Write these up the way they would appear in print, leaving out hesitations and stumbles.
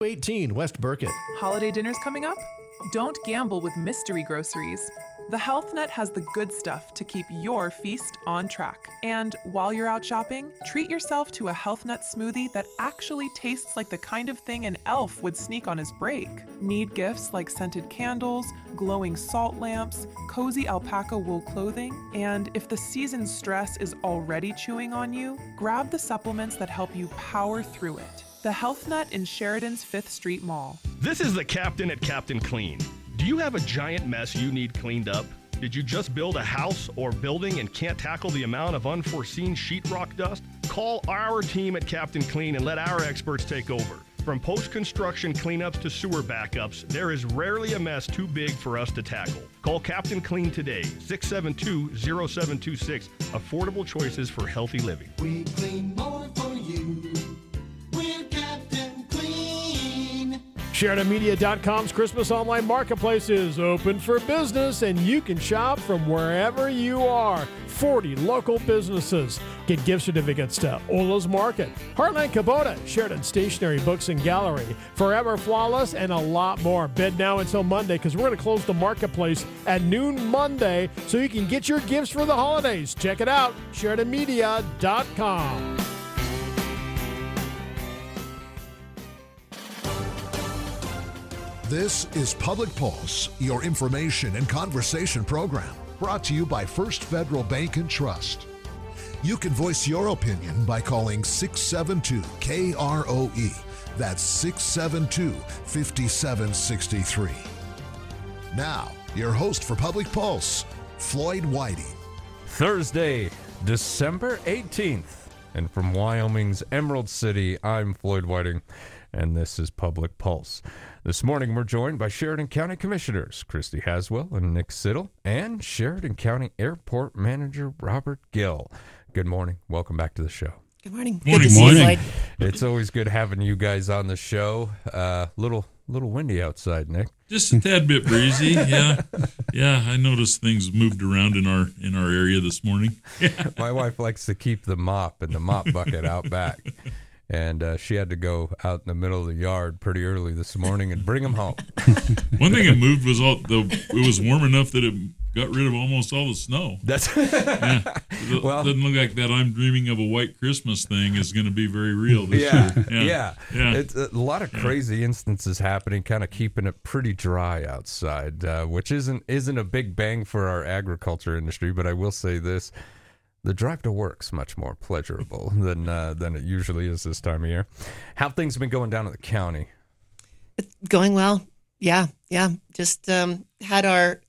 18 West Burkett. Holiday dinner's coming up? Don't gamble with mystery groceries. The Health Nut has the good stuff to keep your feast on track. And while you're out shopping, treat yourself to a Health Nut smoothie that actually tastes like the kind of thing an elf would sneak on his break. Need gifts like scented candles, glowing salt lamps, cozy alpaca wool clothing, and if the season's stress is already chewing on you, grab the supplements that help you power through it. The Health Nut in Sheridan's 5th Street Mall. This is the captain at Captain Clean. Do you have a giant mess you need cleaned up? Did you just build a house or building and can't tackle the amount of unforeseen sheetrock dust? Call our team at Captain Clean and let our experts take over. From post-construction cleanups to sewer backups, there is rarely a mess too big for us to tackle. Call Captain Clean today, 672-0726. Affordable choices for healthy living. We clean more for you. We're Captain Clean. SheridanMedia.com's Christmas online marketplace is open for business, and you can shop from wherever you are. 40 local businesses. Get gift certificates to Ola's Market, Heartland Kubota, Sheridan Stationery Books and Gallery, Forever Flawless, and a lot more. Bid now until Monday, because we're going to close the marketplace at noon Monday, so you can get your gifts for the holidays. Check it out, SheridanMedia.com. This is Public Pulse, your information and conversation program, brought to you by First Federal Bank and Trust. You can voice your opinion by calling 672-KROE. That's 672-5763. Now, your host for Public Pulse, Floyd Whiting. Thursday, December 18th. And from Wyoming's Emerald City, I'm Floyd Whiting, and this is Public Pulse. This morning, we're joined by Sheridan County Commissioners Christy Haswell and Nick Siddle, and Sheridan County Airport Manager Robert Gill. Good morning. Welcome back to the show. Good morning. Morning. Good to see you, Floyd. It's always good having you guys on the show. Little windy outside, Nick. Just a tad bit breezy. Yeah. I noticed things moved around in our area this morning. My wife likes to keep the mop and the mop bucket out back. And she had to go out in the middle of the yard pretty early this morning and bring them home. One thing it moved was it was warm enough that it got rid of almost all the snow. That's Well, doesn't look like that I'm dreaming of a white Christmas thing is going to be very real this year. Yeah. It's a lot of crazy instances happening, kind of keeping it pretty dry outside, which isn't a big bang for our agriculture industry. But I will say this. The drive to work's much more pleasurable than it usually is this time of year. How have things been going down at the county? It's going well. Yeah. Just had our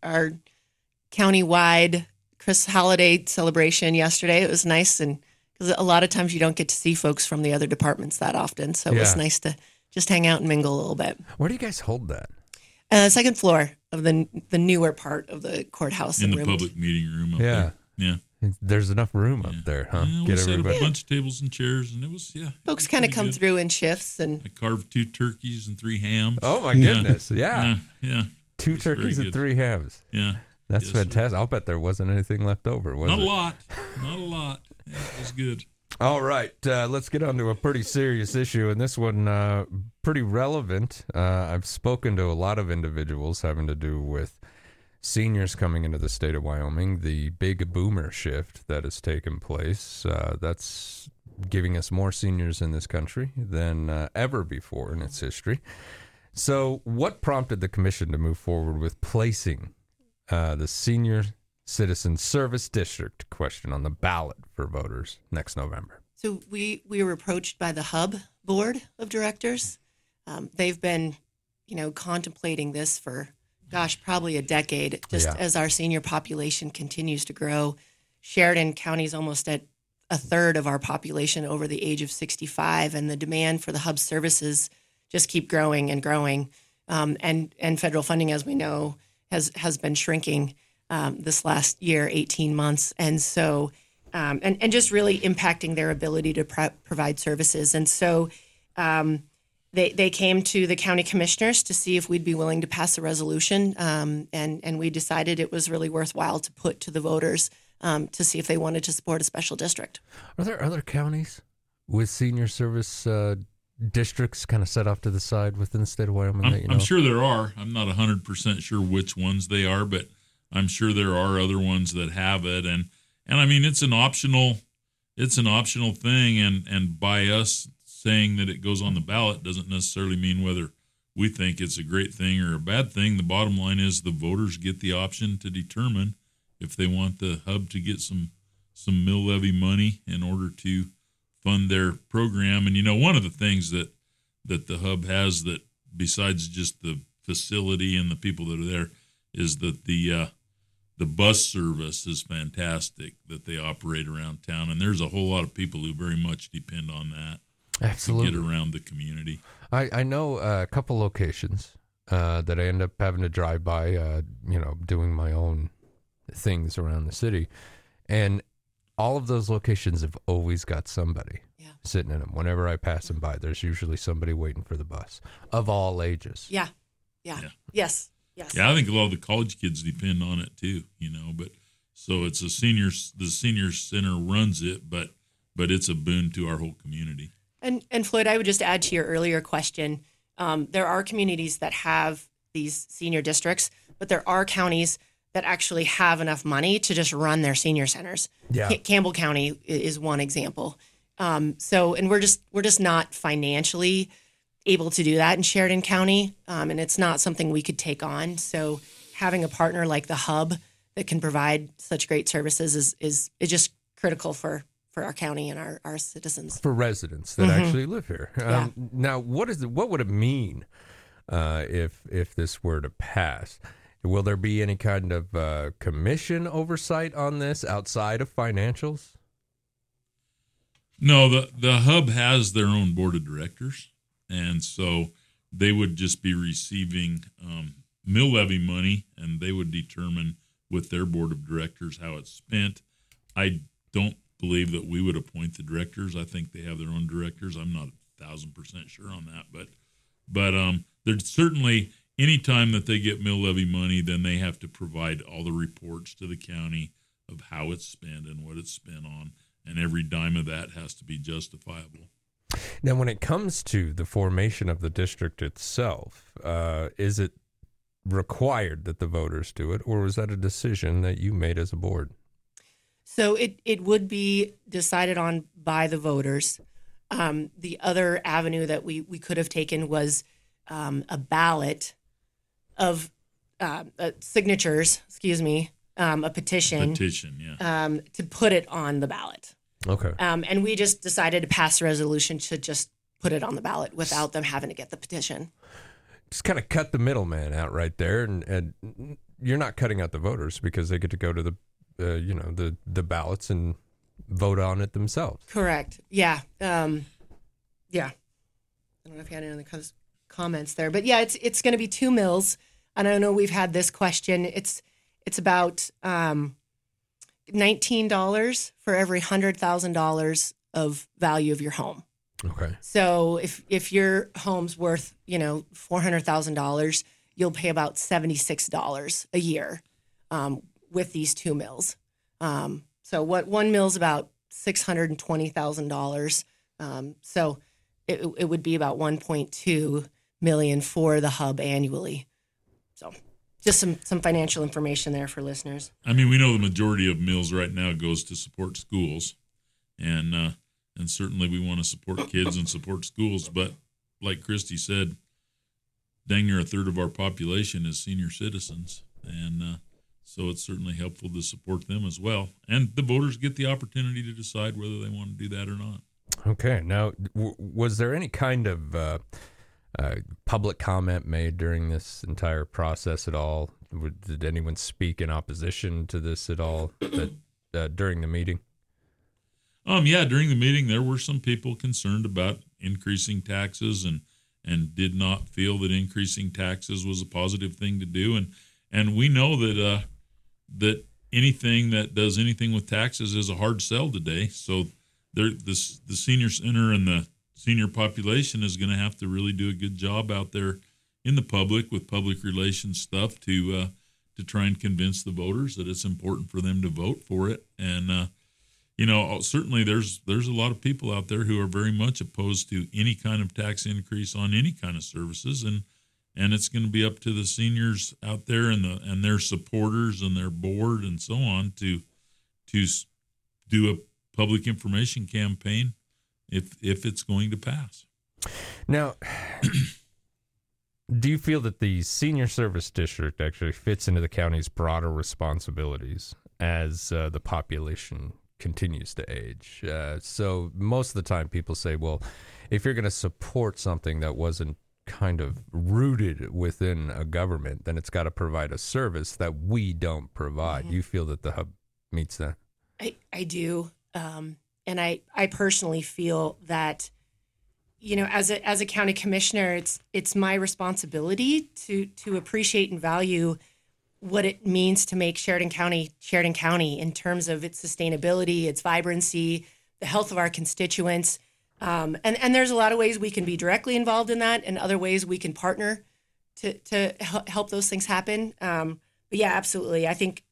county-wide Christmas holiday celebration yesterday. It was nice, and because a lot of times you don't get to see folks from the other departments that often, so it was nice to just hang out and mingle a little bit. Where do you guys hold that? Second floor of the newer part of the courthouse. In the public meeting room up there. Yeah. There's enough room up there, huh? Yeah, we set up a bunch of tables and chairs, and it was, folks kind of come through in shifts. And I carved 2 turkeys and 3 hams. Oh, my goodness. Yeah. 2 It's turkeys and 3 hams. Yeah. That's fantastic. I'll bet there wasn't anything left over, was it? Not a lot. Yeah, it was good. All right. Let's get on to a pretty serious issue, and this one pretty relevant. I've spoken to a lot of individuals having to do with seniors coming into the state of Wyoming, the big boomer shift that has taken place. That's giving us more seniors in this country than ever before in its history. So what prompted the commission to move forward with placing the Senior Citizen Service District question on the ballot for voters next November? So we were approached by the Hub Board of Directors. They've been, contemplating this for probably a decade, as our senior population continues to grow. Sheridan County is almost at a third of our population over the age of 65, and the demand for the hub services just keep growing and growing. And federal funding, as we know, has been shrinking this last year, 18 months. And so, and just really impacting their ability to provide services. And so, They came to the county commissioners to see if we'd be willing to pass a resolution, and we decided it was really worthwhile to put to the voters to see if they wanted to support a special district. Are there other counties with senior service districts kind of set off to the side within the state of Wyoming that you know? I'm sure there are. I'm not 100% sure which ones they are, but I'm sure there are other ones that have it. And I mean, it's an optional thing. And by us saying that it goes on the ballot doesn't necessarily mean whether we think it's a great thing or a bad thing. The bottom line is the voters get the option to determine if they want the hub to get some mill levy money in order to fund their program. And, you know, one of the things that the hub has that besides just the facility and the people that are there is that the bus service is fantastic that they operate around town. And there's a whole lot of people who very much depend on that. Absolutely. To get around the community. I know a couple locations that I end up having to drive by, doing my own things around the city. And all of those locations have always got somebody sitting in them. Whenever I pass them by, there's usually somebody waiting for the bus of all ages. Yeah. Yes. Yeah, I think a lot of the college kids depend on it too, but so it's the senior center runs it, but it's a boon to our whole community. And Floyd, I would just add to your earlier question, there are communities that have these senior districts, but there are counties that actually have enough money to just run their senior centers. Yeah. Campbell County is one example. And we're just not financially able to do that in Sheridan County, and it's not something we could take on. So having a partner like the Hub that can provide such great services is just critical for our county and our citizens. For residents that actually live here. Now, what would it mean if this were to pass? Will there be any kind of commission oversight on this outside of financials? No, the Hub has their own board of directors, and so they would just be receiving mill levy money, and they would determine with their board of directors how it's spent. I don't believe that we would appoint the directors. I think they have their own directors. I'm not 1,000% sure on that, but there's certainly any time that they get mill levy money, then they have to provide all the reports to the county of how it's spent and what it's spent on, and every dime of that has to be justifiable. Now, when it comes to the formation of the district itself, is it required that the voters do it, or was that a decision that you made as a board? So it would be decided on by the voters. The other avenue that we could have taken was a ballot of signatures, a petition. To put it on the ballot. Okay. And we just decided to pass a resolution to just put it on the ballot without them having to get the petition. Just kind of cut the middleman out right there, and you're not cutting out the voters because they get to go to the ballots and vote on it themselves. Correct. Yeah. I don't know if you had any other comments there, but yeah, it's going to be 2 mills. And I know we've had this question. It's about $19 for every $100,000 of value of your home. Okay. So if your home's worth, $400,000, you'll pay about $76 a year with these 2 mills. So what 1 mill's about $620,000. So it would be about $1.2 million for the Hub annually. So just some financial information there for listeners. I mean, we know the majority of mills right now goes to support schools, and certainly we want to support kids and support schools. But like Christy said, dang near a third of our population is senior citizens, and so it's certainly helpful to support them as well. And the voters get the opportunity to decide whether they want to do that or not. Okay. Now, was there any kind of public comment made during this entire process at all? Did anyone speak in opposition to this at all during the meeting? Yeah, during the meeting, there were some people concerned about increasing taxes and did not feel that increasing taxes was a positive thing to do. And we know that that anything that does anything with taxes is a hard sell today. So the senior center and the senior population is going to have to really do a good job out there in the public with public relations stuff to try and convince the voters that it's important for them to vote for it. And certainly there's a lot of people out there who are very much opposed to any kind of tax increase on any kind of services, and it's going to be up to the seniors out there and their supporters and their board and so on to do a public information campaign if it's going to pass. Now, do you feel that the senior service district actually fits into the county's broader responsibilities as the population continues to age? So most of the time people say, well, if you're going to support something that wasn't kind of rooted within a government, then it's got to provide a service that we don't provide. You feel that the hub meets that? I do. And I personally feel that, as a county commissioner, it's my responsibility to appreciate and value what it means to make Sheridan County in terms of its sustainability, its vibrancy, the health of our constituents. And there's a lot of ways we can be directly involved in that, and other ways we can partner to help those things happen. But yeah, absolutely. I think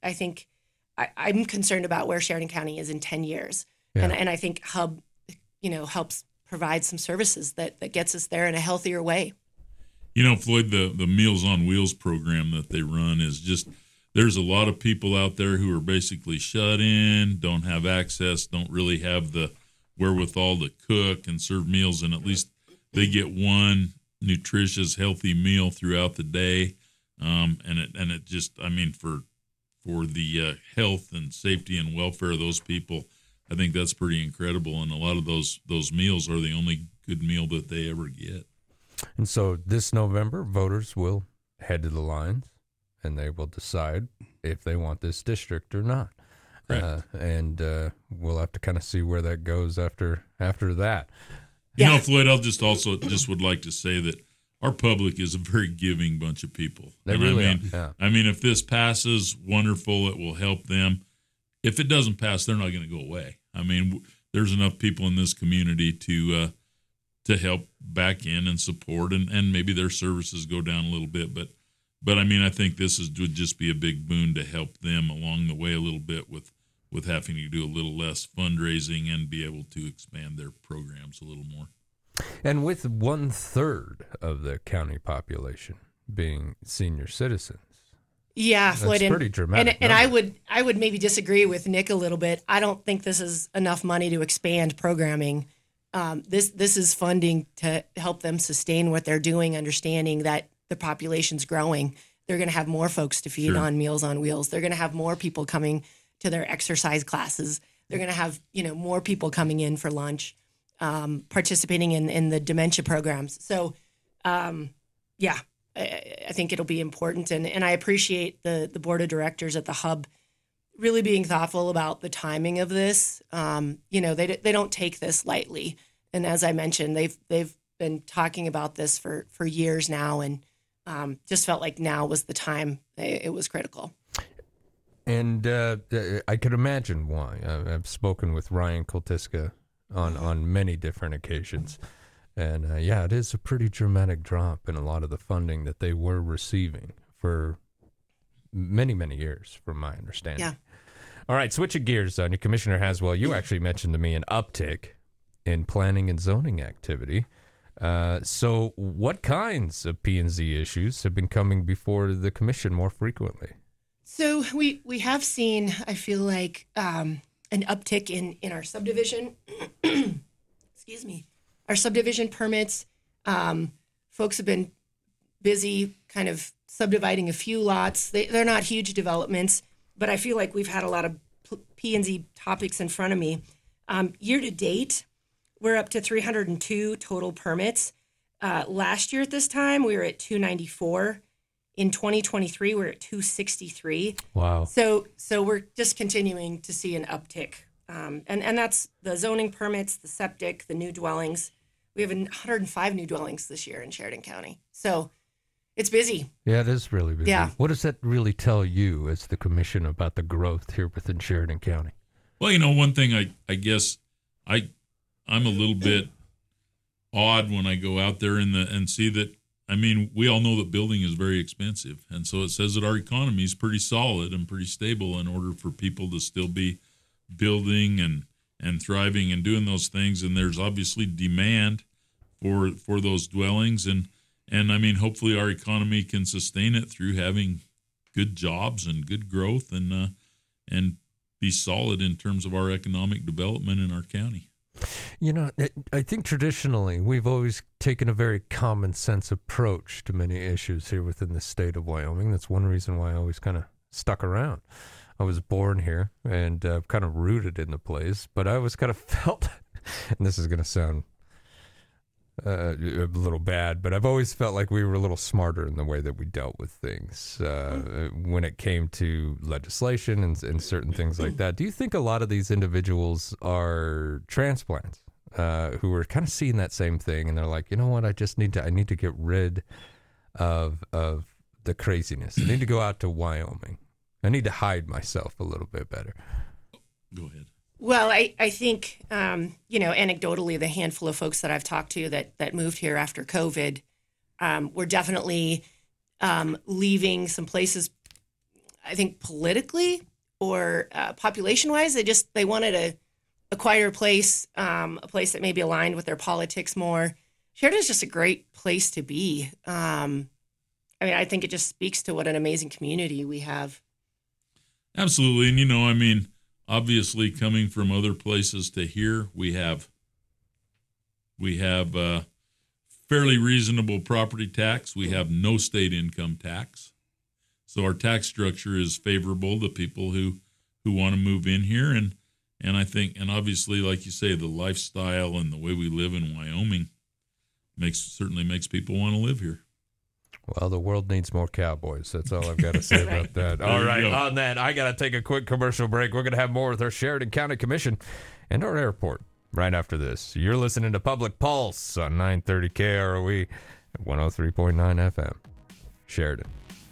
I'm concerned about where Sheridan County is in 10 years. Yeah. And I think Hub, helps provide some services that gets us there in a healthier way. Floyd, the Meals on Wheels program that they run is just, there's a lot of people out there who are basically shut in, don't have access, don't really have the wherewithal to cook and serve meals, and at least they get one nutritious, healthy meal throughout the day. And it just, for the health and safety and welfare of those people, I think that's pretty incredible. And a lot of those meals are the only good meal that they ever get. And so this November, voters will head to the lines, and they will decide if they want this district or not. And we'll have to kind of see where that goes after that. Floyd, I'll just would like to say that our public is a very giving bunch of people. They really are. I mean, if this passes, wonderful, it will help them. If it doesn't pass, they're not going to go away. I mean, there's enough people in this community to help back in and support, and maybe their services go down a little bit. But I think this would just be a big boon to help them along the way a little bit with having to do a little less fundraising and be able to expand their programs a little more. And with 1/3 of the county population being senior citizens. Yeah, Floyd, that's pretty dramatic. And I would maybe disagree with Nick a little bit. I don't think this is enough money to expand programming. This is funding to help them sustain what they're doing, understanding that the population's growing. They're going to have more folks to feed on Meals on Wheels. They're going to have more people coming to their exercise classes. They're going to have more people coming in for lunch, participating in the dementia programs. So, I think it'll be important, and I appreciate the board of directors at the Hub really being thoughtful about the timing of this. They don't take this lightly, and as I mentioned, they've been talking about this for years now, and just felt like now was the time. It was critical. And I could imagine why. I've spoken with Ryan Koltiska on many different occasions. And, it is a pretty dramatic drop in a lot of the funding that they were receiving for many, many years, from my understanding. Yeah. All right, switching gears, New Commissioner Haswell, you actually mentioned to me an uptick in planning and zoning activity. So what kinds of P&Z issues have been coming before the commission more frequently? So we have seen, I feel like, an uptick in our subdivision. Excuse me. Our subdivision permits. Folks have been busy kind of subdividing a few lots. They're not huge developments, but I feel like we've had a lot of P&Z topics in front of me. Year to date, we're up to 302 total permits. Last year at this time, we were at 294. In 2023, we're at 263. Wow. So we're just continuing to see an uptick. And that's the zoning permits, the septic, the new dwellings. We have 105 new dwellings this year in Sheridan County. So it's busy. Yeah, it is really busy. Yeah. What does that really tell you as the commission about the growth here within Sheridan County? Well, one thing I guess I'm a little bit odd when I go out there and see that, we all know that building is very expensive. And so it says that our economy is pretty solid and pretty stable in order for people to still be building and thriving and doing those things. And there's obviously demand for those dwellings. And I mean, hopefully our economy can sustain it through having good jobs and good growth and be solid in terms of our economic development in our county. You know, I think traditionally we've always taken a very common sense approach to many issues here within the state of Wyoming. That's one reason why I always kind of stuck around. I was born here and kind of rooted in the place, but I always kind of felt, and this is going to sound a little bad, but I've always felt like we were a little smarter in the way that we dealt with things when it came to legislation and certain things like that. Do you think a lot of these individuals are transplants who are kind of seeing that same thing and they're like, you know what, I need to get rid of the craziness. I need to go out to Wyoming. I need to hide myself a little bit better. Go ahead. Well, I think, anecdotally, the handful of folks that I've talked to that moved here after COVID were definitely leaving some places, I think, politically or population-wise. They wanted to acquire a place that maybe aligned with their politics more. Sheridan's just a great place to be. I think it just speaks to what an amazing community we have. Absolutely. And, obviously, coming from other places to here, we have fairly reasonable property tax. We have no state income tax, so our tax structure is favorable to people who want to move in here. And I think, and obviously, like you say, the lifestyle and the way we live in Wyoming certainly makes people want to live here. Well, the world needs more cowboys. That's all I've got to say about that. All right, on that, I got to take a quick commercial break. We're going to have more with our Sheridan County Commission and our airport right after this. You're listening to Public Pulse on 930 KROE at 103.9 FM. Sheridan.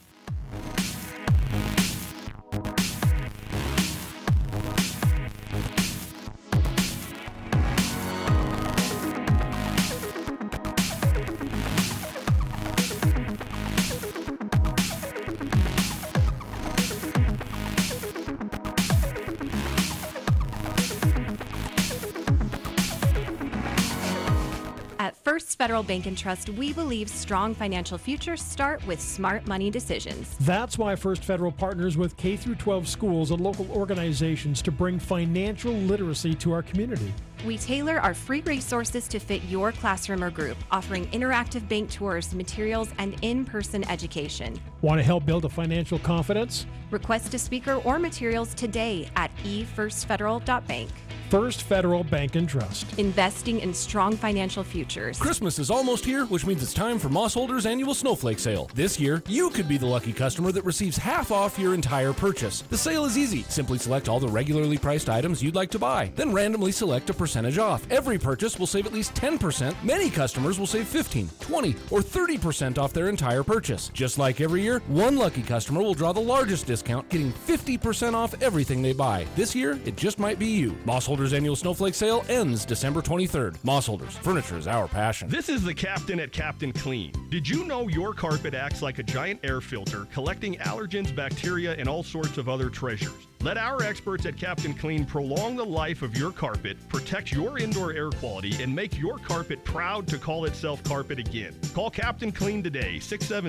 First Federal Bank & Trust, we believe strong financial futures start with smart money decisions. That's why First Federal partners with K-12 schools and local organizations to bring financial literacy to our community. We tailor our free resources to fit your classroom or group, offering interactive bank tours, materials, and in-person education. Want to help build a financial confidence? Request a speaker or materials today at efirstfederal.bank. First Federal Bank & Trust. Investing in strong financial futures. Christmas is almost here, which means it's time for Moss Holders' annual snowflake sale. This year, you could be the lucky customer that receives half off your entire purchase. The sale is easy. Simply select all the regularly priced items you'd like to buy, then randomly select a percentage off. Every purchase will save at least 10%. Many customers will save 15, 20, or 30% off their entire purchase. Just like every year, one lucky customer will draw the largest discount, getting 50% off everything they buy. This year, it just might be you. Moss Holders' annual snowflake sale ends December 23rd. Moss Holders, furniture is our passion. This is the captain at Captain Clean. Did you know your carpet acts like a giant air filter, collecting allergens, bacteria, and all sorts of other treasures? Let our experts at Captain Clean prolong the life of your carpet, protect your indoor air quality, and make your carpet proud to call itself carpet again. Call Captain Clean today,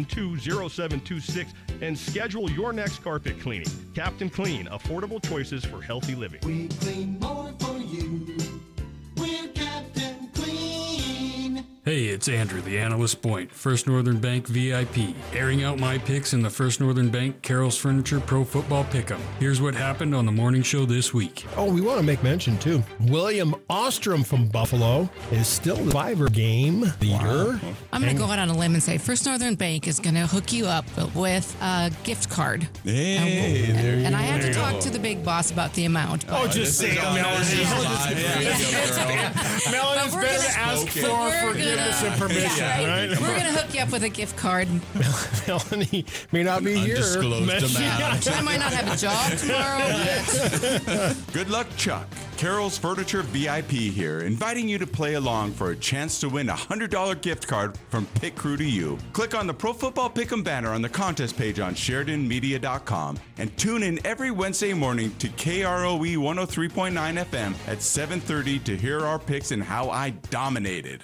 672-0726, and schedule your next carpet cleaning. Captain Clean, affordable choices for healthy living. We clean more for you. We're Captain Clean. Hey, it's Andrew, the Analyst Point, First Northern Bank VIP, airing out my picks in the First Northern Bank Carol's Furniture Pro Football Pick'em. Here's what happened on the morning show this week. Oh, we want to make mention, too. William Ostrom from Buffalo is still the Survivor game leader. Wow. I'm going to go out on a limb and say First Northern Bank is going to hook you up with a gift card. Hey, and I had to talk to the big boss about the amount. Oh, just say it, Melanie. Melanie's better to ask for forgiveness and permission, right? We're going to hook you up with a gift card. Melanie may not be here. I might not have a job tomorrow. Good luck, Chuck. Carol's Furniture VIP here, inviting you to play along for a chance to win a $100 gift card from Pit Crew to You. Click on the Pro Football Pick'em banner on the contest page on SheridanMedia.com and tune in every Wednesday morning to KROE 103.9 FM at 7:30 to hear our picks and how I dominated.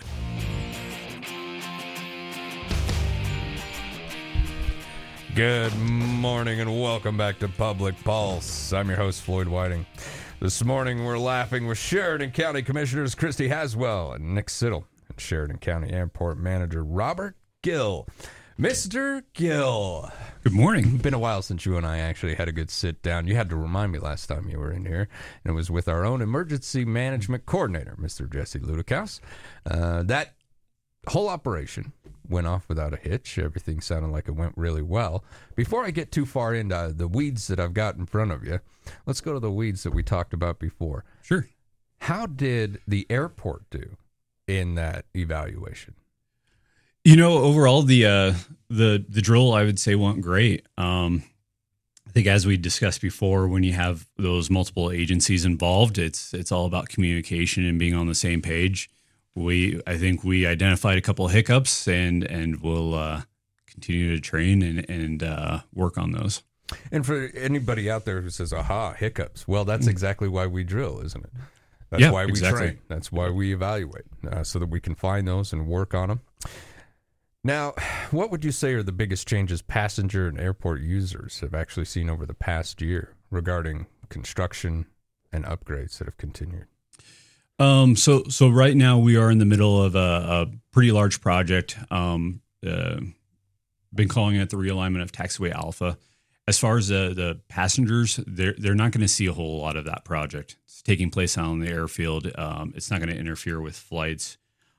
Good morning and welcome back to Public Pulse. I'm your host, Floyd Whiting. This morning we're laughing with Sheridan County Commissioners Christy Haswell and Nick Siddle and Sheridan County Airport Manager Robert Gill. Mr. Gill. Good morning. Been a while since you and I actually had a good sit down. You had to remind me last time you were in here, and it was with our own emergency management coordinator, Mr. Jesse Ludikaus. That whole operation went off without a hitch. Everything sounded like it went really well. Before I get too far into the weeds that I've got in front of you, let's go to the weeds that we talked about before. Sure. How did the airport do in that evaluation? You know, overall, the drill, I would say, went great. I think as we discussed before, when you have those multiple agencies involved, it's all about communication and being on the same page. I think we identified a couple of hiccups and we'll continue to train and work on those. And for anybody out there who says, aha, hiccups, well, that's exactly why we drill, isn't it? That's why we train. That's why we evaluate, so that we can find those and work on them. Now, what would you say are the biggest changes passenger and airport users have actually seen over the past year regarding construction and upgrades that have continued? So right now we are in the middle of a pretty large project. Been calling it the realignment of Taxiway Alpha. As far as the passengers, they're not going to see a whole lot of that project. It's taking place out on the airfield. It's not going to interfere with flights.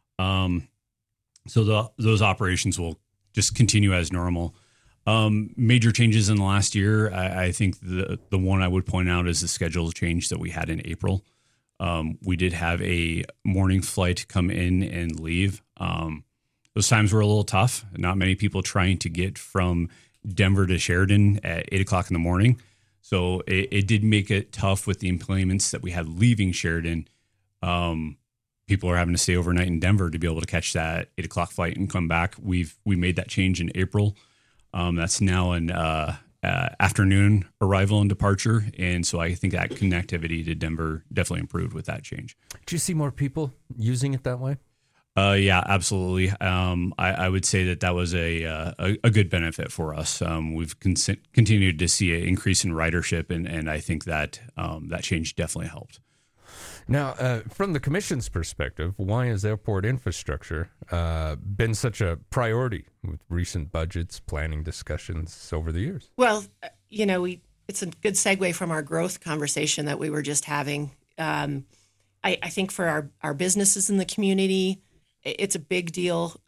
So those operations will just continue as normal. Major changes in the last year. I think the one I would point out is the schedule change that we had in April. We did have a morning flight come in and leave. Those times were a little tough. Not many people trying to get from Denver to Sheridan at 8 o'clock in the morning. So it did make it tough with the employments that we had leaving Sheridan. People are having to stay overnight in Denver to be able to catch that 8 o'clock flight and come back. We made that change in April. That's now an afternoon arrival and departure. And so I think that connectivity to Denver definitely improved with that change. Do you see more people using it that way? Yeah, absolutely. I would say that was a good benefit for us. We've continued to see an increase in ridership, and I think that that change definitely helped. Now, from the commission's perspective, why has airport infrastructure been such a priority with recent budgets, planning discussions over the years? Well, it's a good segue from our growth conversation that we were just having. I think for our businesses in the community, it's a big deal.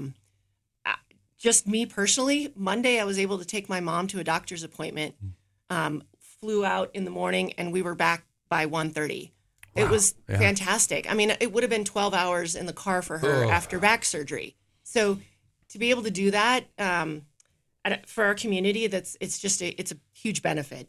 Just me personally, Monday I was able to take my mom to a doctor's appointment, flew out in the morning, and we were back by 1:30. Wow. It was fantastic. I mean, it would have been 12 hours in the car for her after back surgery. So to be able to do that for our community, it's a huge benefit.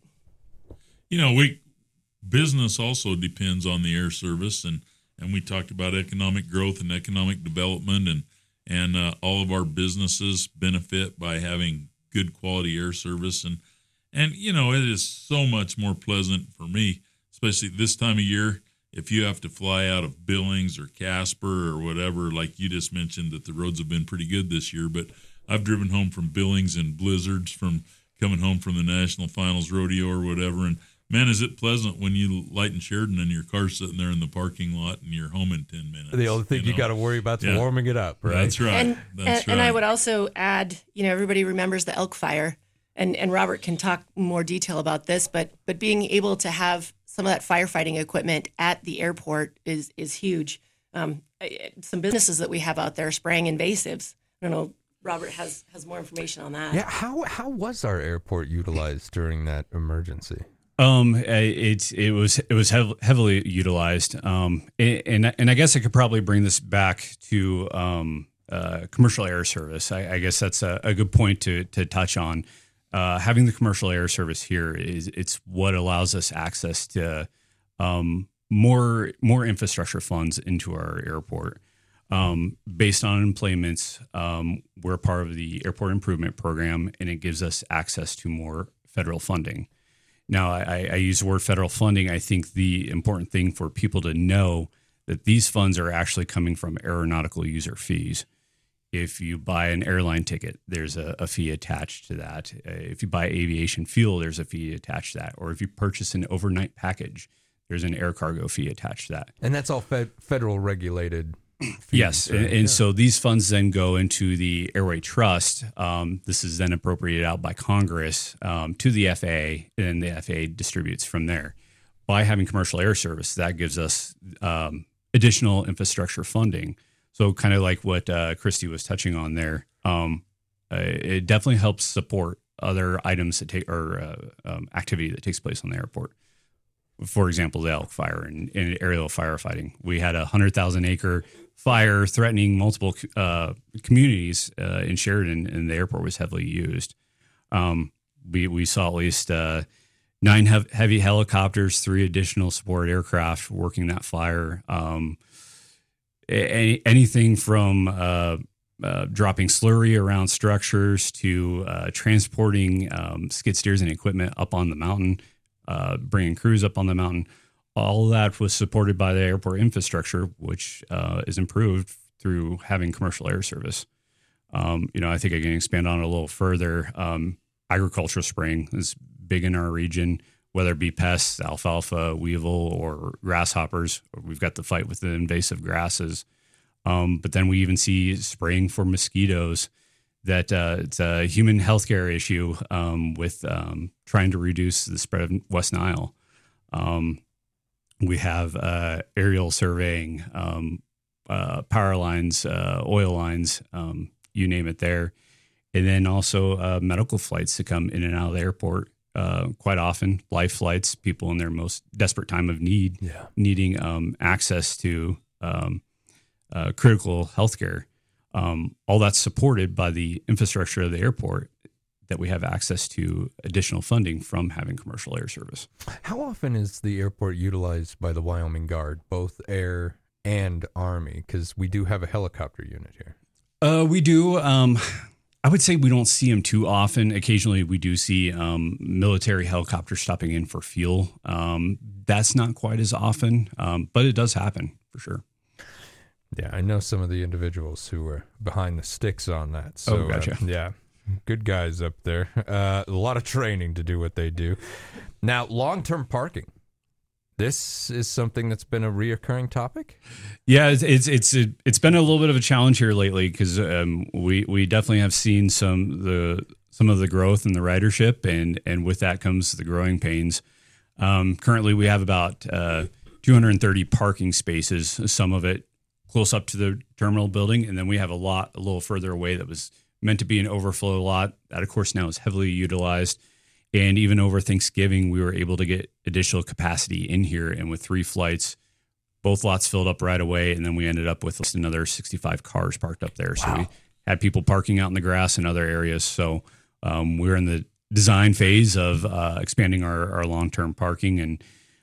Business also depends on the air service, and we talked about economic growth and economic development, and all of our businesses benefit by having good quality air service, and it is so much more pleasant for me, especially this time of year. If you have to fly out of Billings or Casper or whatever, like you just mentioned that the roads have been pretty good this year, but I've driven home from Billings in blizzards from coming home from the National Finals Rodeo or whatever, and man, is it pleasant when you light in Sheridan and your car's sitting there in the parking lot and you're home in 10 minutes. The only thing you got to worry about is warming it up, right? That's right. And I would also add, everybody remembers the Elk Fire, and Robert can talk more detail about this, but being able to have some of that firefighting equipment at the airport is huge. Some businesses that we have out there spraying invasives. I don't know, Robert has more information on that. Yeah, how was our airport utilized during that emergency? It was heavily utilized. And I guess I could probably bring this back to commercial air service. I guess that's a good point to touch on. Having the commercial air service here it's what allows us access to more infrastructure funds into our airport. Based on employments, we're part of the Airport Improvement Program, and it gives us access to more federal funding. Now, I use the word federal funding. I think the important thing for people to know that these funds are actually coming from aeronautical user fees. If you buy an airline ticket, there's a fee attached to that. If you buy aviation fuel, there's a fee attached to that. Or if you purchase an overnight package, there's an air cargo fee attached to that. And that's all federal regulated fees. Yes. Right? And so these funds then go into the Airway Trust. This is then appropriated out by Congress to the FAA, and the FAA distributes from there. By having commercial air service, that gives us additional infrastructure funding. So kind of like what Christy was touching on there, it definitely helps support other items that take or activity that takes place on the airport. For example, the Elk Fire and aerial firefighting. We had a 100,000-acre fire threatening multiple communities in Sheridan, and the airport was heavily used. We saw at least 9 heavy helicopters, 3 additional support aircraft working that fire. Anything from dropping slurry around structures to transporting skid steers and equipment up on the mountain, bringing crews up on the mountain. All of that was supported by the airport infrastructure, which is improved through having commercial air service. I think I can expand on it a little further. Agricultural spraying is big in our region, whether it be pests, alfalfa, weevil, or grasshoppers. We've got the fight with the invasive grasses. But then we even see spraying for mosquitoes. That it's a human healthcare issue with trying to reduce the spread of West Nile. We have aerial surveying, power lines, oil lines, you name it there. And then also medical flights that come in and out of the airport. Quite often, life flights, people in their most desperate time of need, needing access to critical healthcare. All that's supported by the infrastructure of the airport that we have access to additional funding from having commercial air service. How often is the airport utilized by the Wyoming Guard, both air and Army? Because we do have a helicopter unit here. We do. I would say we don't see them too often. Occasionally we do see military helicopters stopping in for fuel. That's not quite as often, but it does happen for sure. Yeah, I know some of the individuals who were behind the sticks on that. So, gotcha. Yeah, good guys up there. A lot of training to do what they do. Now, long-term parking. This is something that's been a reoccurring topic. Yeah, it's been a little bit of a challenge here lately because we definitely have seen some of the growth in the ridership, and with that comes the growing pains. Currently, we have about 230 parking spaces. Some of it close up to the terminal building, and then we have a little further away that was meant to be an overflow lot. That, of course, now is heavily utilized. And even over Thanksgiving, we were able to get additional capacity in here. And with 3 flights, both lots filled up right away. And then we ended up with another 65 cars parked up there. So we had people parking out in the grass in other areas. So we're in the design phase of expanding our long-term parking, and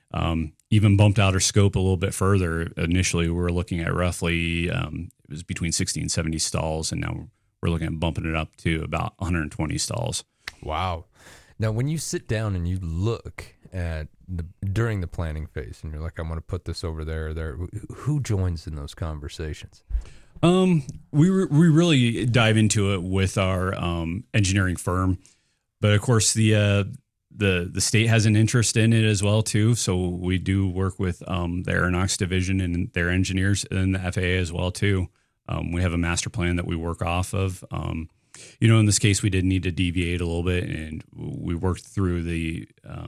even bumped out our scope a little bit further. Initially, we were looking at roughly, it was between 60 and 70 stalls. And now we're looking at bumping it up to about 120 stalls. Wow. Now, when you sit down and you look at during the planning phase, and you're like, I'm going to put this over there or there, who joins in those conversations? We really dive into it with our engineering firm, but of course the state has an interest in it as well too. So we do work with the Aeronautics Division and their engineers, and the FAA as well too. We have a master plan that we work off of. In this case, we did need to deviate a little bit, and we worked through the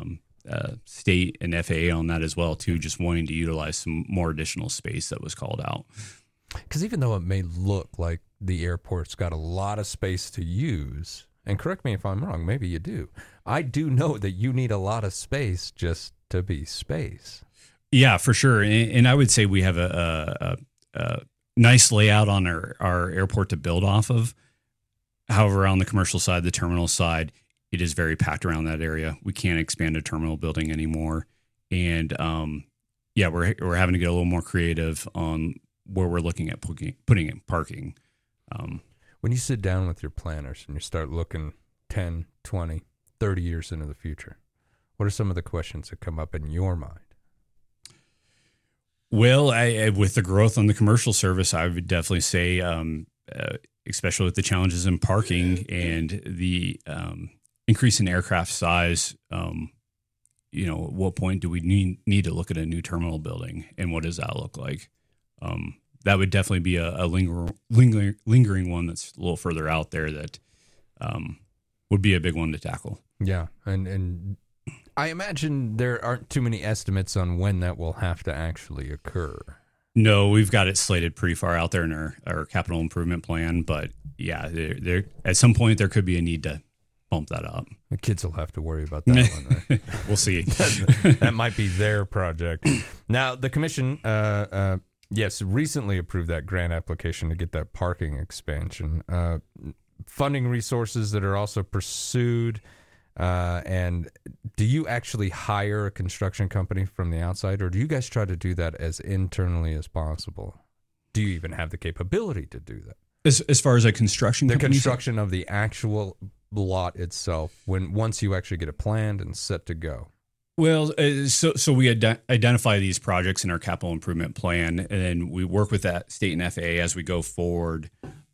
state and FAA on that as well, too, just wanting to utilize some more additional space that was called out. Because even though it may look like the airport's got a lot of space to use, and correct me if I'm wrong, maybe you do, I do know that you need a lot of space just to be space. Yeah, for sure. And I would say we have a nice layout on our airport to build off of. However, on the commercial side, the terminal side, it is very packed around that area. We can't expand a terminal building anymore. And yeah, we're having to get a little more creative on where we're looking at putting in parking. When you sit down with your planners and you start looking 10, 20, 30 years into the future, what are some of the questions that come up in your mind? Well, with the growth on the commercial service, I would definitely say, especially with the challenges in parking and the increase in aircraft size, at what point do we need to look at a new terminal building, and what does that look like? That would definitely be a lingering one that's a little further out there that would be a big one to tackle. Yeah, and I imagine there aren't too many estimates on when that will have to actually occur. No, we've got it slated pretty far out there in our capital improvement plan, but yeah, there at some point there could be a need to bump that up. The kids will have to worry about that one, right? We'll see. That might be their project. Now, the commission, recently approved that grant application to get that parking expansion. Funding resources that are also pursued. And do you actually hire a construction company from the outside, or do you guys try to do that as internally as possible? Do you even have the capability to do that? As far as a construction company? The construction of the actual lot itself, once you actually get it planned and set to go. Well, so we identify these projects in our capital improvement plan, and then we work with that state and FAA as we go forward.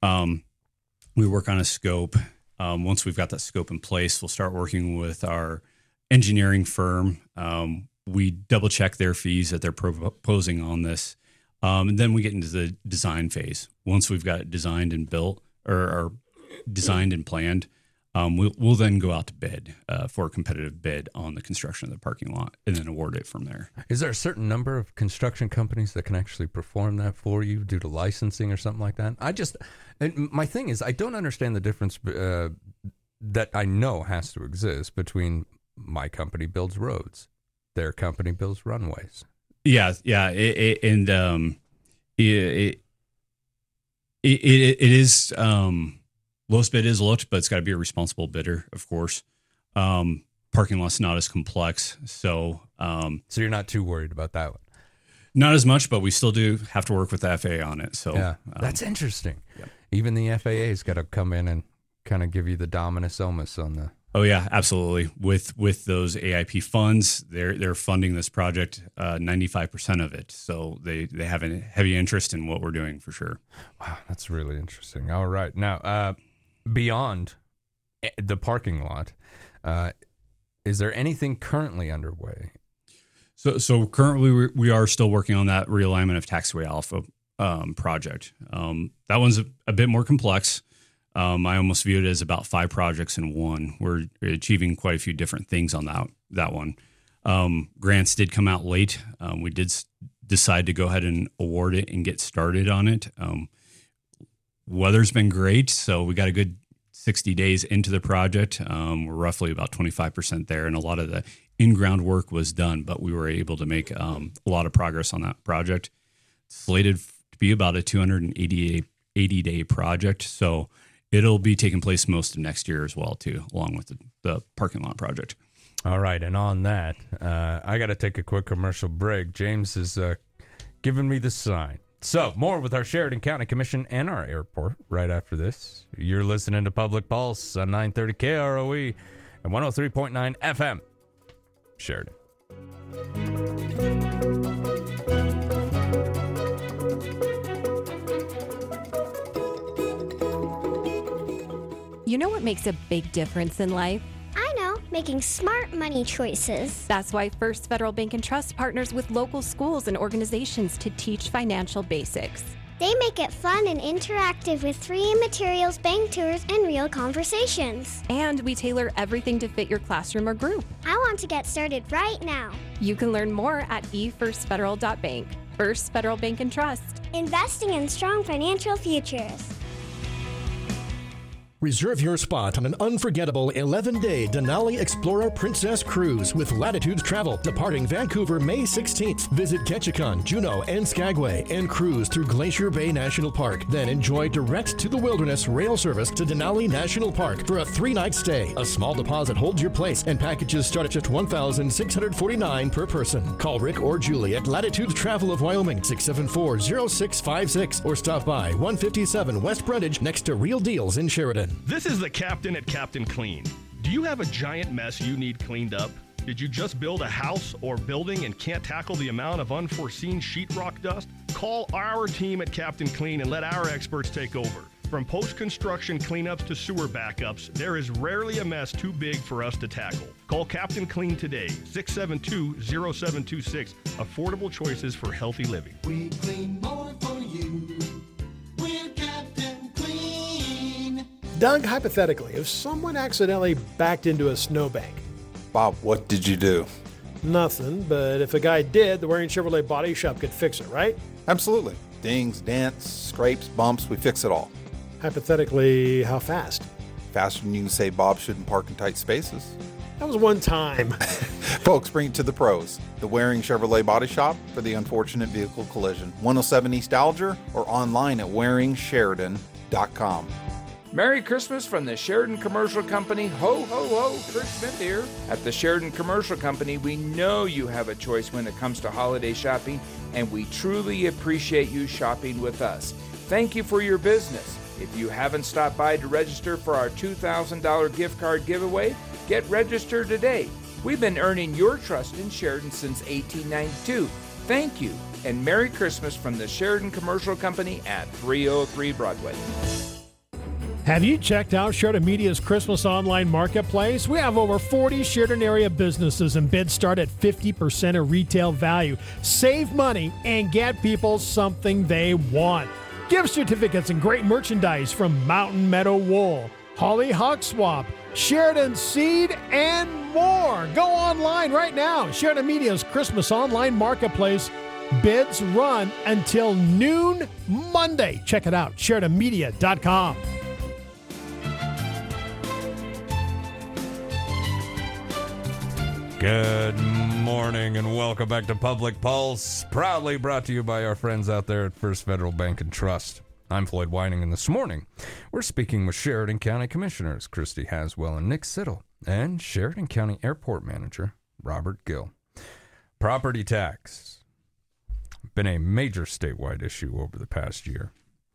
We work on a scope. Once we've got that scope in place, we'll start working with our engineering firm. We double check their fees that they're proposing on this. And then we get into the design phase. Once we've got it designed and built or designed and planned, we'll then go out to bid for a competitive bid on the construction of the parking lot and then award it from there. Is there a certain number of construction companies that can actually perform that for you due to licensing or something like that? My thing is, I don't understand the difference that I know has to exist between my company builds roads, their company builds runways. Yeah. It is lowest bid is looked, but it's got to be a responsible bidder, of course. Parking lot's not as complex, so you're not too worried about that one. Not as much, but we still do have to work with the FAA on it. So yeah, that's interesting. Yeah. Even the FAA's got to come in and kind of give you the dominus omus on the. Oh yeah, absolutely. With those AIP funds, they're funding this project 95% of it. So they have a heavy interest in what we're doing for sure. Wow, that's really interesting. All right, now beyond the parking lot, is there anything currently underway? So currently we are still working on that realignment of Taxiway Alpha project. That one's a bit more complex. I almost view it as about 5 projects in one. We're achieving quite a few different things on that one. Grants did come out late. We did decide to go ahead and award it and get started on it. Weather's been great, so we got a good 60 days into the project. We're roughly about 25% there, and a lot of the in-ground work was done, but we were able to make a lot of progress on that project. It's slated to be about a 280-day project, so it'll be taking place most of next year as well, too, along with the parking lot project. All right, and on that, I got to take a quick commercial break. James is giving me the sign. So, more with our Sheridan County Commission and our airport right after this. You're listening to Public Pulse on 930 KROE and 103.9 FM. Sheridan. You know what makes a big difference in life? I know, making smart money choices. That's why First Federal Bank and Trust partners with local schools and organizations to teach financial basics. They make it fun and interactive with free materials, bank tours, and real conversations. And we tailor everything to fit your classroom or group. I want to get started right now. You can learn more at efirstfederal.bank. First Federal Bank and Trust. Investing in strong financial futures. Reserve your spot on an unforgettable 11-day Denali Explorer Princess Cruise with Latitudes Travel, departing Vancouver May 16th. Visit Ketchikan, Juneau, and Skagway, and cruise through Glacier Bay National Park. Then enjoy direct-to-the-wilderness rail service to Denali National Park for a 3-night stay. A small deposit holds your place, and packages start at just $1,649 per person. Call Rick or Julie at Latitudes Travel of Wyoming, 674-0656, or stop by 157 West Brundage next to Real Deals in Sheridan. This is the captain at Captain Clean. Do you have a giant mess you need cleaned up? Did you just build a house or building and can't tackle the amount of unforeseen sheetrock dust? Call our team at Captain Clean and let our experts take over. From post-construction cleanups to sewer backups, there is rarely a mess too big for us to tackle. Call Captain Clean today, 672-0726. Affordable choices for healthy living. We clean more for you. We're Captain Clean. Doug, hypothetically, if someone accidentally backed into a snowbank. Bob, what did you do? Nothing, but if a guy did, the Waring Chevrolet Body Shop could fix it, right? Absolutely. Dings, dents, scrapes, bumps, we fix it all. Hypothetically, how fast? Faster than you can say Bob shouldn't park in tight spaces. That was one time. Folks, bring it to the pros. The Waring Chevrolet Body Shop for the unfortunate vehicle collision. 107 East Alger or online at waringsheridan.com. Merry Christmas from the Sheridan Commercial Company. Ho, ho, ho. Kurt Smith here. At the Sheridan Commercial Company, we know you have a choice when it comes to holiday shopping, and we truly appreciate you shopping with us. Thank you for your business. If you haven't stopped by to register for our $2,000 gift card giveaway, get registered today. We've been earning your trust in Sheridan since 1892. Thank you, and Merry Christmas from the Sheridan Commercial Company at 303 Broadway. Have you checked out Sheridan Media's Christmas online marketplace? We have over 40 Sheridan area businesses, and bids start at 50% of retail value. Save money and get people something they want. Gift certificates and great merchandise from Mountain Meadow Wool, Holly Hawk Swap, Sheridan Seed, and more. Go online right now. Sheridan Media's Christmas online marketplace. Bids run until noon Monday. Check it out, SheridanMedia.com. Good morning and welcome back to Public Pulse, proudly brought to you by our friends out there at First Federal Bank and Trust. I'm Floyd Whiting, and this morning we're speaking with Sheridan County Commissioners Christy Haswell and Nick Siddle and Sheridan County Airport Manager Robert Gill. Property tax, been a major statewide issue over the past year.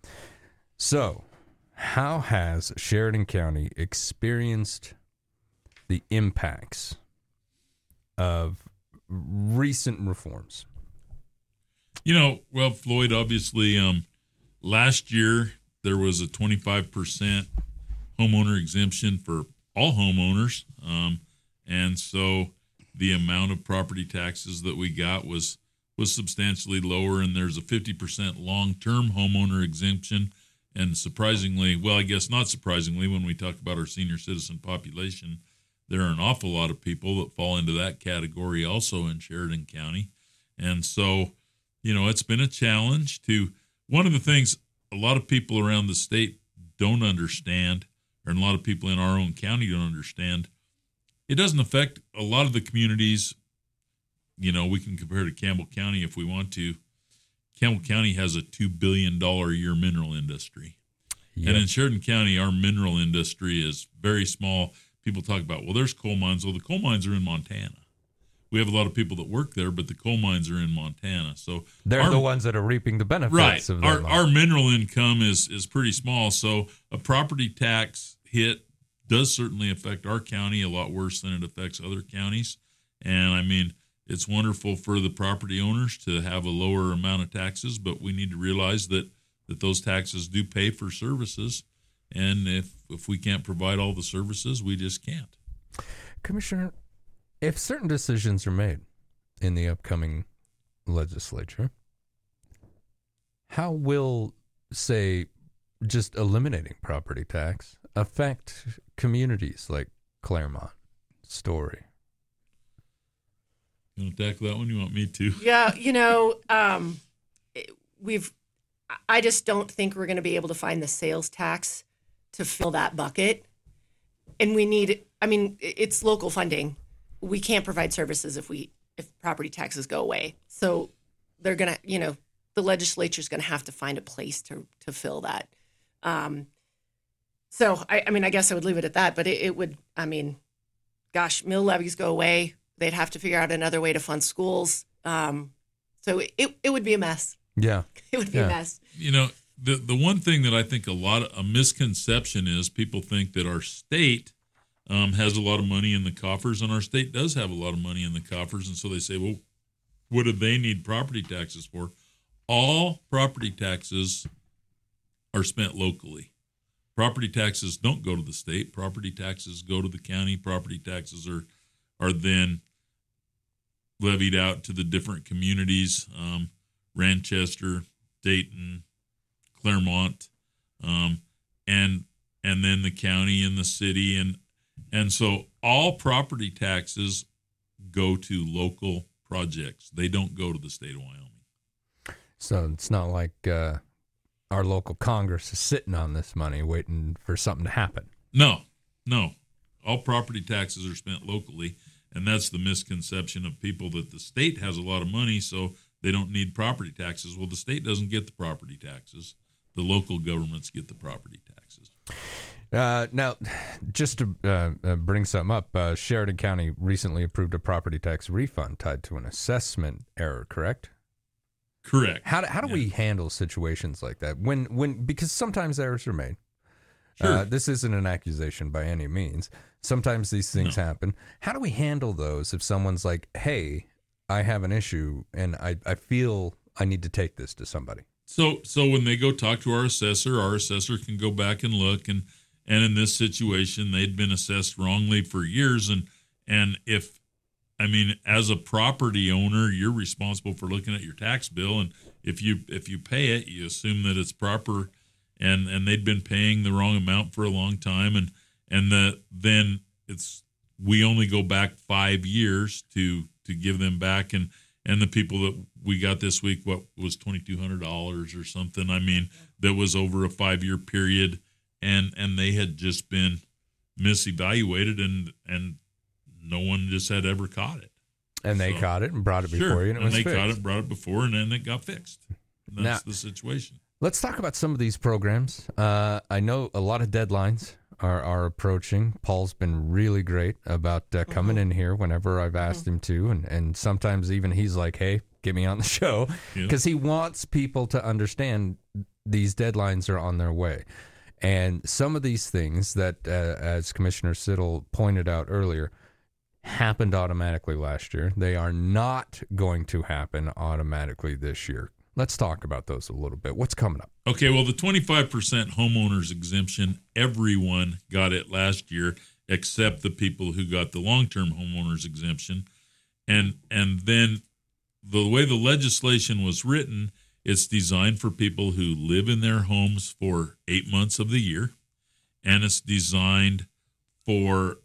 So, how has Sheridan County experienced the impacts of recent reforms? Well, Floyd, obviously, last year there was a 25% homeowner exemption for all homeowners. And so the amount of property taxes that we got was substantially lower, and there's a 50% long-term homeowner exemption. And surprisingly, well, I guess not surprisingly, when we talk about our senior citizen population, there are an awful lot of people that fall into that category also in Sheridan County. And so, it's been a challenge to, one of the things a lot of people around the state don't understand, or a lot of people in our own county don't understand, it doesn't affect a lot of the communities. We can compare to Campbell County if we want to. Campbell County has a $2 billion a year mineral industry. Yep. And in Sheridan County, our mineral industry is very small. People talk about, well, there's coal mines. Well, the coal mines are in Montana. We have a lot of people that work there, but the coal mines are in Montana. So they're the ones that are reaping the benefits right. of that. Our mineral income is pretty small. So a property tax hit does certainly affect our county a lot worse than it affects other counties. And I mean, it's wonderful for the property owners to have a lower amount of taxes, but we need to realize that those taxes do pay for services. And if we can't provide all the services, we just can't. Commissioner, if certain decisions are made in the upcoming legislature, how will, say, just eliminating property tax affect communities like Claremont, Story? You want to tackle that one? You want me to? Yeah, I just don't think we're going to be able to find the sales tax to fill that bucket. And we need, I mean, it's local funding. We can't provide services if property taxes go away. So they're going to, the legislature's going to have to find a place to fill that. So, I mean, I guess I would leave it at that, but it would, I mean, gosh, mill levies go away. They'd have to figure out another way to fund schools. So it would be a mess. Yeah. It would be a mess. The one thing that I think a misconception is people think that our state has a lot of money in the coffers, and our state does have a lot of money in the coffers. And so they say, well, what do they need property taxes for? All property taxes are spent locally. Property taxes don't go to the state. Property taxes go to the county. Property taxes are then levied out to the different communities, Ranchester, Dayton, Claremont, and then the county and the city, and so all property taxes go to local projects. They don't go to the state of Wyoming. So it's not like our local Congress is sitting on this money waiting for something to happen. No. All property taxes are spent locally, and that's the misconception of people that the state has a lot of money, so they don't need property taxes. Well, the state doesn't get the property taxes. The local governments get the property taxes. Now, just to bring something up, Sheridan County recently approved a property tax refund tied to an assessment error, correct? Correct. How do we handle situations like that? Because sometimes errors are made. Sure. This isn't an accusation by any means. Sometimes these things happen. How do we handle those if someone's like, hey, I have an issue and I feel I need to take this to somebody? So when they go talk to our assessor can go back and look, and in this situation, they'd been assessed wrongly for years, and if, I mean, as a property owner, you're responsible for looking at your tax bill, and if you pay it, you assume that it's proper, and they'd been paying the wrong amount for a long time, and then we only go back 5 years to give them back, and the people that we got this week, what was $2,200 or something? I mean, that was over a 5-year period, and they had just been misevaluated, and no one just had ever caught it. And they caught it and brought it before you, and it was fixed. Caught it, brought it before, and then it got fixed. And that's the situation. Let's talk about some of these programs. I know a lot of deadlines are approaching. Paul's been really great about coming in here whenever I've asked him to, and sometimes even he's like, hey, get me on the show, because he wants people to understand these deadlines are on their way. And some of these things that, as Commissioner Siddle pointed out earlier, happened automatically last year. They are not going to happen automatically this year. Let's talk about those a little bit. What's coming up? Okay, well, the 25% homeowners exemption, everyone got it last year except the people who got the long-term homeowners exemption. And then the way the legislation was written, it's designed for people who live in their homes for 8 months of the year, and it's designed for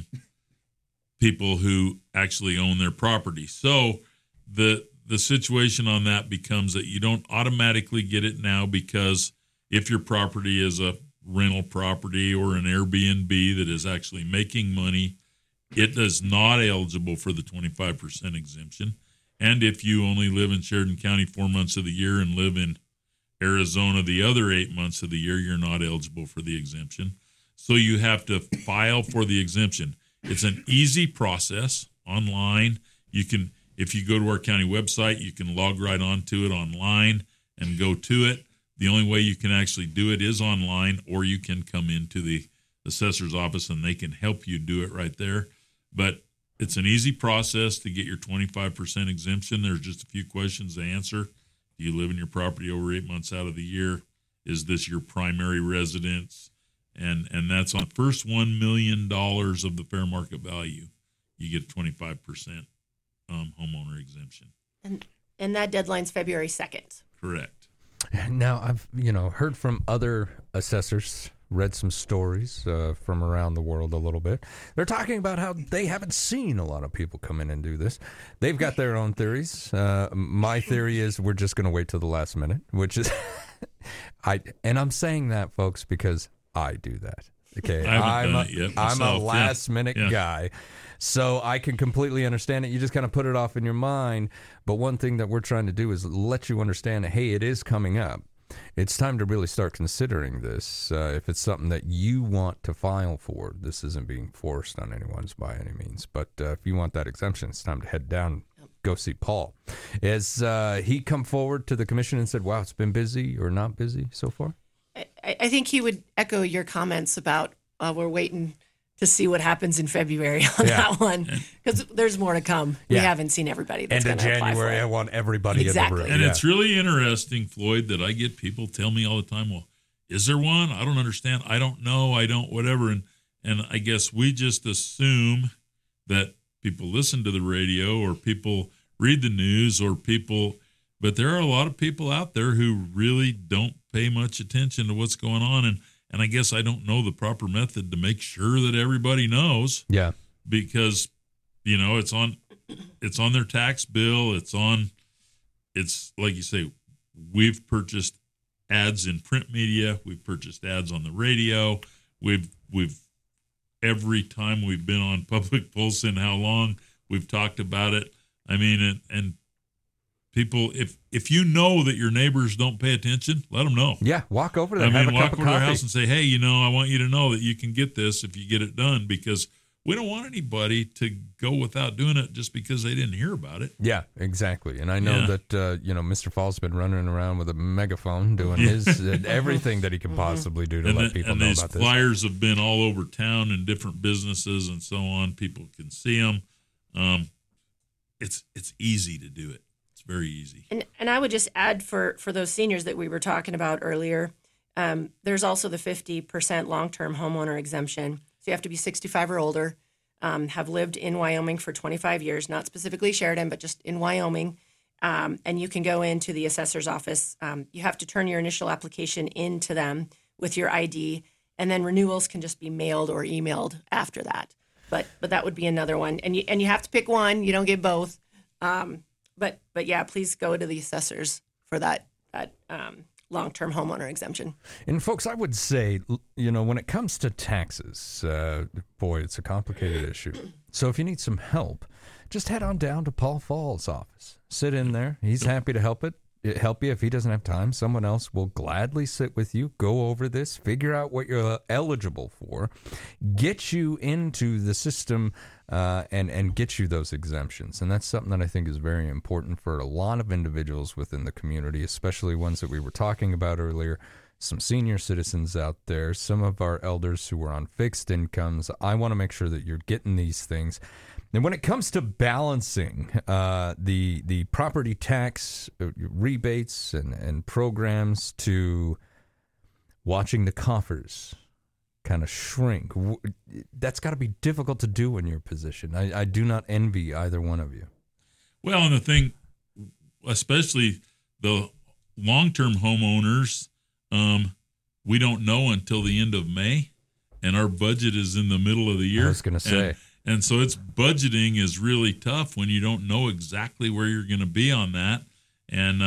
people who actually own their property. So the situation on that becomes that you don't automatically get it now, because if your property is a rental property or an Airbnb that is actually making money, it is not eligible for the 25% exemption. And if you only live in Sheridan County 4 months of the year and live in Arizona the other 8 months of the year, you're not eligible for the exemption. So you have to file for the exemption. It's an easy process online. You can, if you go to our county website, you can log right onto it online and go to it. The only way you can actually do it is online, or you can come into the assessor's office and they can help you do it right there. But it's an easy process to get your 25% exemption. There's just a few questions to answer. Do you live in your property over 8 months out of the year? Is this your primary residence? And that's on the first $1 million of the fair market value. You get a 25% homeowner exemption. And that deadline's February 2nd. Correct. Now, I've heard from other assessors, read some stories from around the world a little bit. They're talking about how they haven't seen a lot of people come in and do this. They've got their own theories. My theory is we're just going to wait till the last minute, which is, I'm saying that, folks, because I do that. Okay, I haven't done it yet I'm a myself. last-minute Yeah. guy, so I can completely understand it. You just kind of put it off in your mind. But one thing that we're trying to do is let you understand, hey, it is coming up. It's time to really start considering this. If it's something that you want to file for, this isn't being forced on anyone's by any means. But if you want that exemption, it's time to head down, go see Paul. Has he come forward to the commission and said, wow, it's been busy or not busy so far? I think he would echo your comments about we're waiting to see what happens in February on that one, because there's more to come. We haven't seen everybody that's going to apply for January, it. I want everybody Exactly. in the room. And Yeah. it's really interesting, Floyd, that I get people tell me all the time, well, is there one? I don't understand. I don't know. I don't whatever. And I guess we just assume that people listen to the radio or people read the news or people, but there are a lot of people out there who really don't pay much attention to what's going on. And I guess I don't know the proper method to make sure that everybody knows. Yeah. Because, it's on their tax bill. It's like you say, we've purchased ads in print media. We've purchased ads on the radio. We've every time we've been on Public Pulse in how long we've talked about it. I mean, and people, if you know that your neighbors don't pay attention, let them know. Yeah, walk over to them, I have mean, a walk cup over of to their coffee. house and say, hey, I want you to know that you can get this if you get it done, because we don't want anybody to go without doing it just because they didn't hear about it. Yeah, exactly. And I know that, Mr. Fall's been running around with a megaphone doing his everything that he can possibly do to let people know these about this. flyers have been all over town in different businesses and so on. People can see them. It's easy to do it. It's very easy. And I would just add for those seniors that we were talking about earlier, there's also the 50% long-term homeowner exemption. So you have to be 65 or older, have lived in Wyoming for 25 years, not specifically Sheridan, but just in Wyoming. And you can go into the assessor's office. You have to turn your initial application in to them with your ID, and then renewals can just be mailed or emailed after that. But that would be another one. And you have to pick one. You don't get both. But yeah, please go to the assessors for that long-term homeowner exemption. And folks, I would say, when it comes to taxes, boy, it's a complicated issue. So if you need some help, just head on down to Paul Fall's office. Sit in there. He's happy to help you. If he doesn't have time, someone else will gladly sit with you, go over this, figure out what you're eligible for, get you into the system, and get you those exemptions. And that's something that I think is very important for a lot of individuals within the community, especially ones that we were talking about earlier, some senior citizens out there, some of our elders who are on fixed incomes. I want to make sure that you're getting these things. And when it comes to balancing the property tax rebates and programs to watching the coffers kind of shrink, that's got to be difficult to do in your position. I do not envy either one of you. Well, and the thing, especially the long-term homeowners, we don't know until the end of May, and our budget is in the middle of the year. I was going to say. And so budgeting is really tough when you don't know exactly where you're going to be on that. And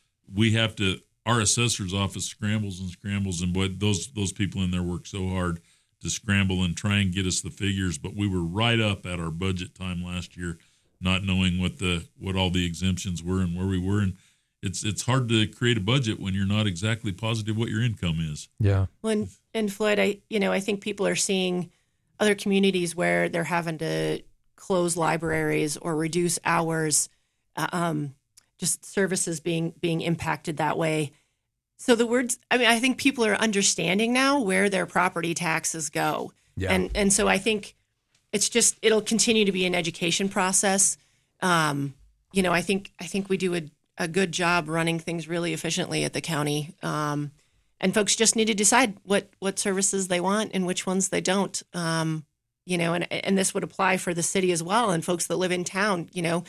our assessor's office scrambles, and boy, those people in there work so hard to scramble and try and get us the figures. But we were right up at our budget time last year, not knowing what all the exemptions were and where we were. And it's hard to create a budget when you're not exactly positive what your income is. Yeah. Well, and Floyd, I think people are seeing other communities where they're having to close libraries or reduce hours, just services being impacted that way. So I think people are understanding now where their property taxes go. Yeah. And so I think it'll continue to be an education process. I think we do a good job running things really efficiently at the county. And folks just need to decide what services they want and which ones they don't. And this would apply for the city as well. And folks that live in town,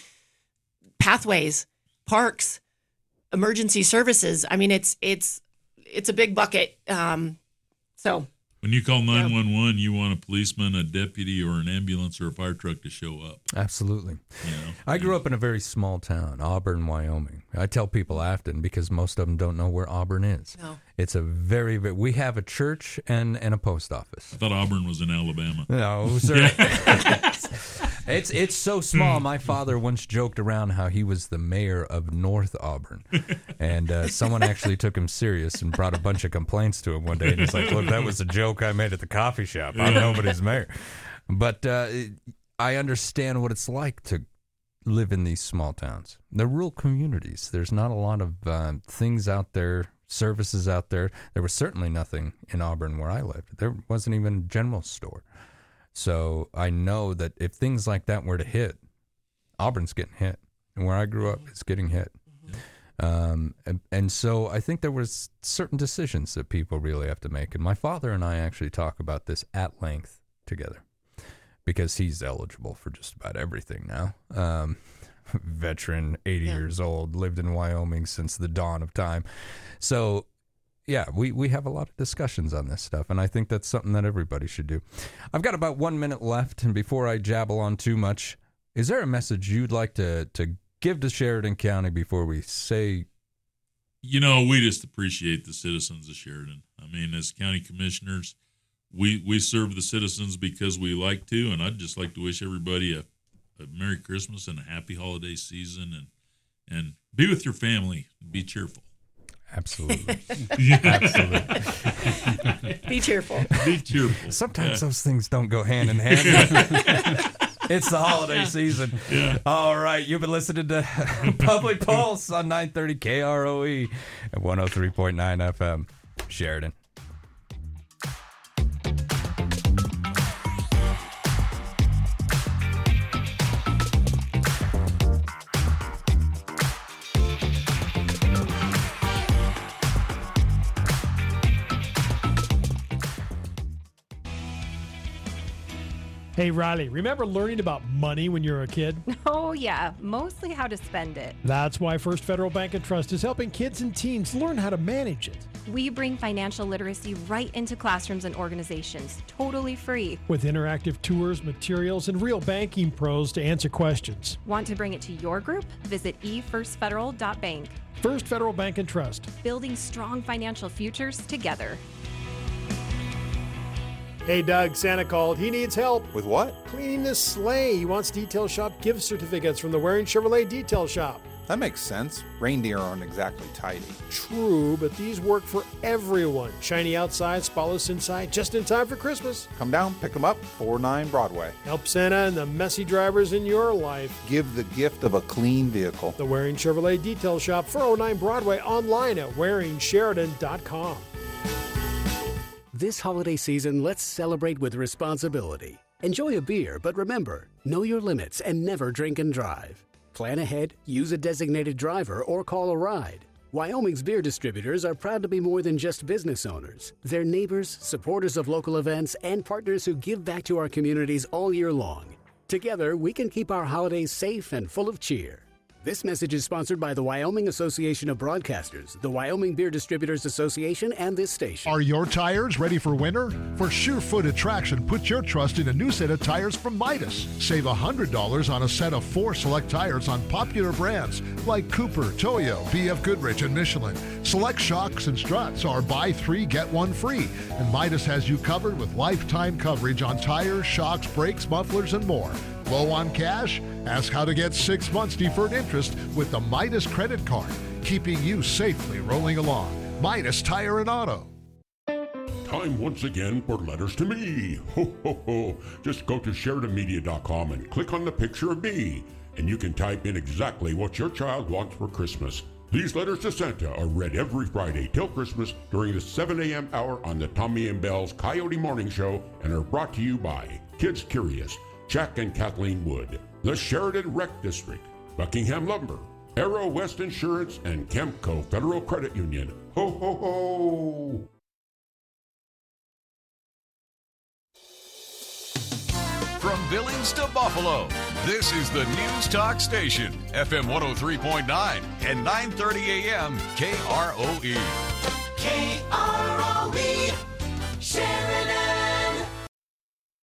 pathways, parks, emergency services. I mean, it's a big bucket. So When you call 911, you want a policeman, a deputy, or an ambulance or a fire truck to show up. Absolutely. I grew up in a very small town, Auburn, Wyoming. I tell people often because most of them don't know where Auburn is. No. It's a very, we have a church and a post office. I thought Auburn was in Alabama. No, sir. It's so small. My father once joked around how he was the mayor of North Auburn. And someone actually took him serious and brought a bunch of complaints to him one day. And he's like, look, that was a joke I made at the coffee shop. I'm nobody's mayor. But I understand what it's like to live in these small towns. They're rural communities. There's not a lot of things out there, services out there. There was certainly nothing in Auburn where I lived. There wasn't even a general store. So I know that if things like that were to hit, Auburn's getting hit. And where I grew up, it's getting hit. And so I think there was certain decisions that people really have to make. And my father and I actually talk about this at length together because he's eligible for just about everything now. Veteran, 80 years old, lived in Wyoming since the dawn of time. So yeah, we have a lot of discussions on this stuff, and I think that's something that everybody should do. I've got about 1 minute left, and before I jabble on too much, is there a message you'd like to give to Sheridan County before we say? We just appreciate the citizens of Sheridan. I mean, as county commissioners, we serve the citizens because we like to, and I'd just like to wish everybody a Merry Christmas and a happy holiday season, and be with your family and be cheerful. Absolutely. Absolutely. Be cheerful. Be cheerful. Sometimes those things don't go hand in hand. It's the holiday season. Yeah. All right. You've been listening to Public Pulse on 930 KROE and 103.9 FM, Sheridan. Hey, Riley, remember learning about money when you were a kid? Oh, yeah, mostly how to spend it. That's why First Federal Bank and Trust is helping kids and teens learn how to manage it. We bring financial literacy right into classrooms and organizations, totally free. With interactive tours, materials, and real banking pros to answer questions. Want to bring it to your group? Visit efirstfederal.bank. First Federal Bank and Trust. Building strong financial futures together. Hey, Doug, Santa called. He needs help. With what? Cleaning his sleigh. He wants Detail Shop gift certificates from the Waring Chevrolet Detail Shop. That makes sense. Reindeer aren't exactly tidy. True, but these work for everyone. Shiny outside, spotless inside, just in time for Christmas. Come down, pick them up, 49 Broadway. Help Santa and the messy drivers in your life. Give the gift of a clean vehicle. The Waring Chevrolet Detail Shop, 409 Broadway, online at WaringSheridan.com. This holiday season, let's celebrate with responsibility. Enjoy a beer, but remember, know your limits and never drink and drive. Plan ahead, use a designated driver, or call a ride. Wyoming's beer distributors are proud to be more than just business owners. They're neighbors, supporters of local events, and partners who give back to our communities all year long. Together, we can keep our holidays safe and full of cheer. This message is sponsored by the Wyoming Association of Broadcasters, the Wyoming Beer Distributors Association, and this station. Are your tires ready for winter? For sure-footed traction, put your trust in a new set of tires from Midas. Save $100 on a set of 4 select tires on popular brands like Cooper, Toyo, BF Goodrich, and Michelin. Select shocks and struts are buy 3, get 1 free. And Midas has you covered with lifetime coverage on tires, shocks, brakes, mufflers, and more. Low on cash? Ask how to get 6 months deferred interest with the Midas credit card, keeping you safely rolling along. Midas Tire and Auto. Time once again for letters to me. Ho, ho, ho. Just go to SheridanMedia.com and click on the picture of me, and you can type in exactly what your child wants for Christmas. These letters to Santa are read every Friday till Christmas during the 7 a.m. hour on the Tommy and Bell's Coyote Morning Show and are brought to you by Kids Curious, Jack and Kathleen Wood, the Sheridan Rec District, Buckingham Lumber, Arrow West Insurance, and Kemco Federal Credit Union. Ho, ho, ho! From Billings to Buffalo, this is the News Talk Station, FM 103.9 and 930 AM KROE. KROE, Sheridan.